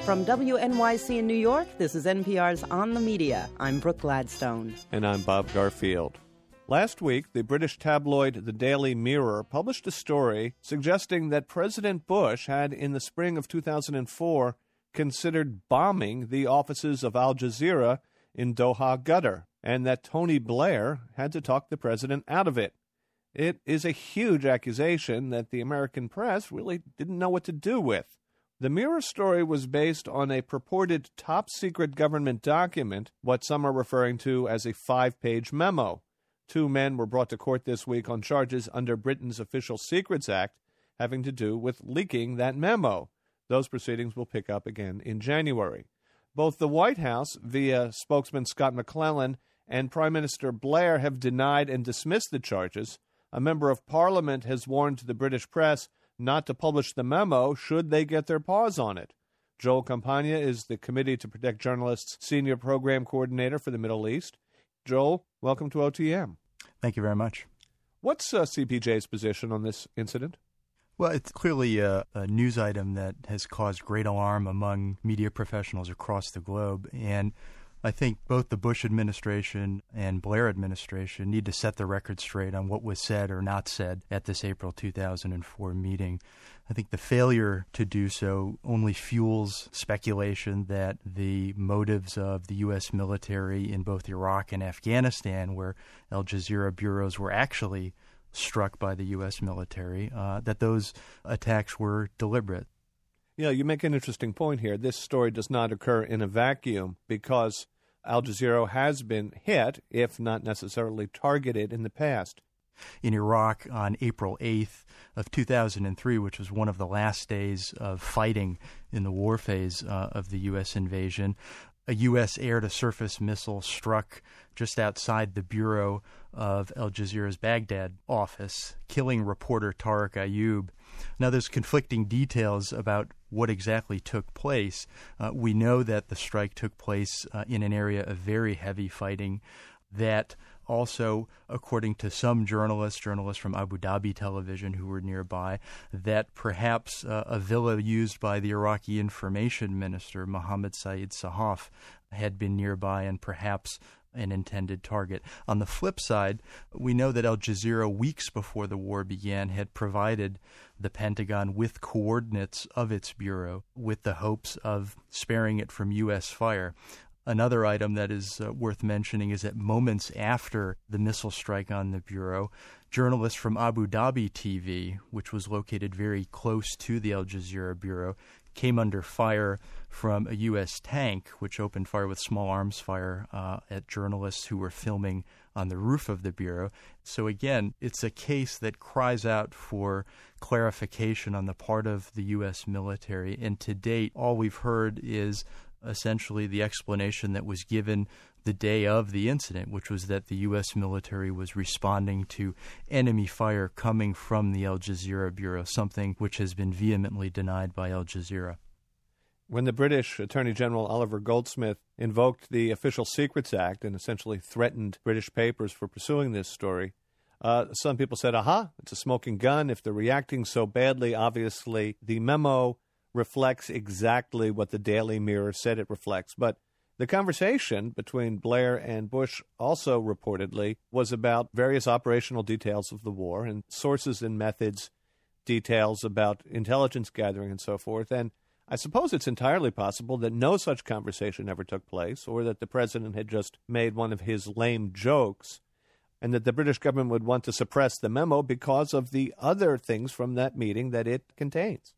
From WNYC in New York, this is NPR's On the Media. I'm Brooke Gladstone. And I'm Bob Garfield. Last week, the British tabloid The Daily Mirror published a story suggesting that President Bush had, in the spring of 2004, considered bombing the offices of Al Jazeera in Doha, Qatar, and that Tony Blair had to talk the president out of it. It is a huge accusation that the American press really didn't know what to do with. The Mirror story was based on a purported top-secret government document, what some are referring to as a 5-page memo. 2 men were brought to court this week on charges under Britain's Official Secrets Act having to do with leaking that memo. Those proceedings will pick up again in January. Both the White House, via spokesman Scott McClellan, and Prime Minister Blair have denied and dismissed the charges. A member of Parliament has warned the British press not to publish the memo should they get their paws on it. Joel Campagna is the Committee to Protect Journalists Senior Program Coordinator for the Middle East. Joel, welcome to OTM. Thank you very much. What's CPJ's position on this incident? Well, it's clearly a news item that has caused great alarm among media professionals across the globe, and I think both the Bush administration and Blair administration need to set the record straight on what was said or not said at this April 2004 meeting. I think the failure to do so only fuels speculation that the motives of the U.S. military in both Iraq and Afghanistan, where Al Jazeera bureaus were actually struck by the U.S. military, that those attacks were deliberate. Yeah, you make an interesting point here. This story does not occur in a vacuum because Al Jazeera has been hit, if not necessarily targeted, in the past. In Iraq on April 8th of 2003, which was one of the last days of fighting in the war phase of the U.S. invasion, a U.S. air-to-surface missile struck just outside the bureau of Al Jazeera's Baghdad office, killing reporter Tariq Ayoub. Now, there's conflicting details about what exactly took place. We know that the strike took place in an area of very heavy fighting that also, according to some journalists from Abu Dhabi television who were nearby, that perhaps a villa used by the Iraqi information minister, Mohammed Saeed Sahaf, had been nearby and perhaps an intended target. On the flip side, we know that Al Jazeera, weeks before the war began, had provided the Pentagon with coordinates of its bureau with the hopes of sparing it from U.S. fire. Another item that is worth mentioning is that moments after the missile strike on the bureau, journalists from Abu Dhabi TV, which was located very close to the Al Jazeera bureau, came under fire from a U.S. tank, which opened fire with small arms fire at journalists who were filming on the roof of the bureau. So again, it's a case that cries out for clarification on the part of the U.S. military. And to date, all we've heard is essentially the explanation that was given the day of the incident, which was that the U.S. military was responding to enemy fire coming from the Al Jazeera bureau, something which has been vehemently denied by Al Jazeera. When the British Attorney General Oliver Goldsmith invoked the Official Secrets Act and essentially threatened British papers for pursuing this story, some people said, aha, it's a smoking gun. If they're reacting so badly, obviously the memo reflects exactly what the Daily Mirror said it reflects. But the conversation between Blair and Bush also reportedly was about various operational details of the war and sources and methods, details about intelligence gathering and so forth. And I suppose it's entirely possible that no such conversation ever took place, or that the president had just made one of his lame jokes, and that the British government would want to suppress the memo because of the other things from that meeting that it contains.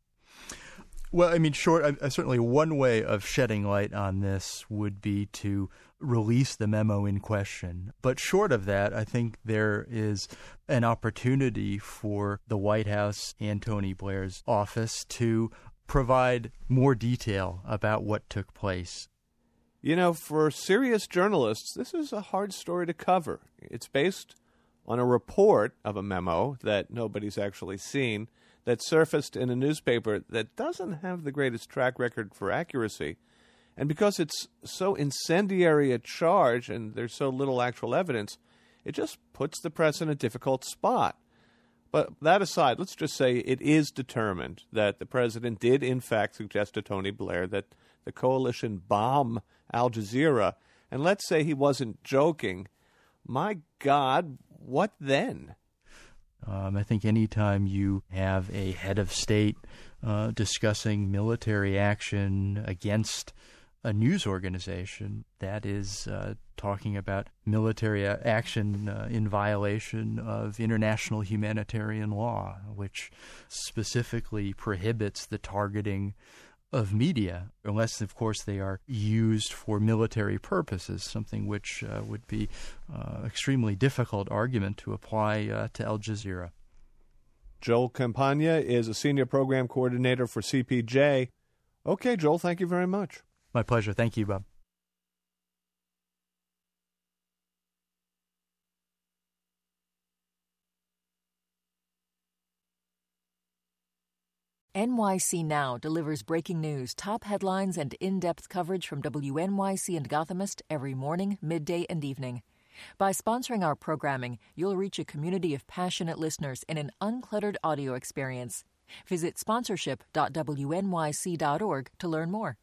Well, I mean, certainly one way of shedding light on this would be to release the memo in question. But short of that, I think there is an opportunity for the White House and Tony Blair's office to provide more detail about what took place. You know, for serious journalists, this is a hard story to cover. It's based on a report of a memo that nobody's actually seen that surfaced in a newspaper that doesn't have the greatest track record for accuracy. And because it's so incendiary a charge and there's so little actual evidence, it just puts the press in a difficult spot. But that aside, let's just say it is determined that the president did, in fact, suggest to Tony Blair that the coalition bomb Al Jazeera, and let's say he wasn't joking, my God, what then? I think anytime you have a head of state discussing military action against a news organization, that is talking about military action in violation of international humanitarian law, which specifically prohibits the targeting of media, unless, of course, they are used for military purposes, something which would be extremely difficult argument to apply to Al Jazeera. Joel Campagna is a senior program coordinator for CPJ. Okay, Joel, thank you very much. My pleasure. Thank you, Bob. NYC Now delivers breaking news, top headlines, and in-depth coverage from WNYC and Gothamist every morning, midday, and evening. By sponsoring our programming, you'll reach a community of passionate listeners in an uncluttered audio experience. Visit sponsorship.wnyc.org to learn more.